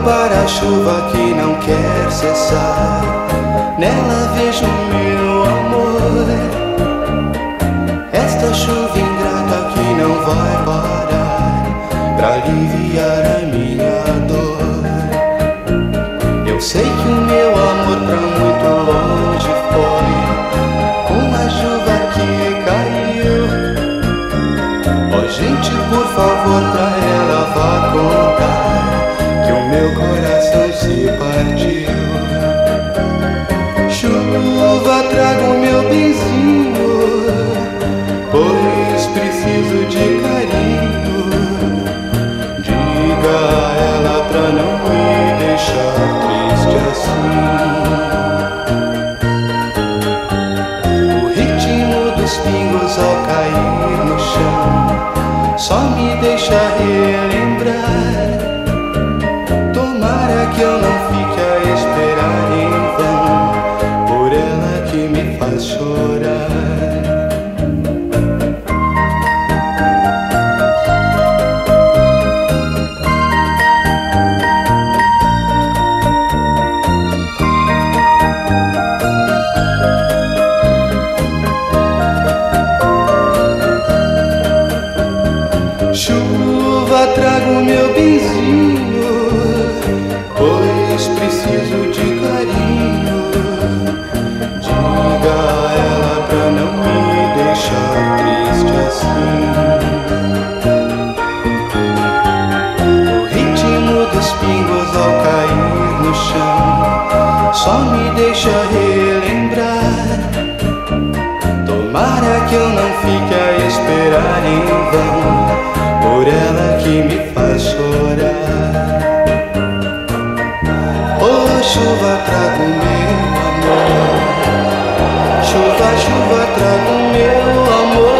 para a chuva que não quer cessar. Nela vejo meu amor, esta chuva ingrata que não vai parar pra aliviar a minha dor. Eu sei que o meu amor pra muito longe foi com a chuva que caiu. Ó gente, por favor, pra ela vá contar que o meu coração se partiu. Chuva, traga o meu benzinho, pois preciso de carinho. Diga a ela pra não me deixar triste assim. O ritmo dos pingos ao cair no chão só me deixa relembrar. Tomara que eu não fique a esperar em vão por ela que me faz chorar. Chuva, traga o meu benzinho, pois preciso de carinho. Diga a ela pra não me deixar triste assim. O ritmo dos pingos ao cair no chão só me deixa relembrar. Tomara que eu não fique a esperar em vão por ela que me faz chorar. Oh, chuva, traga o meu amor. Chuva, chuva, traga o meu amor.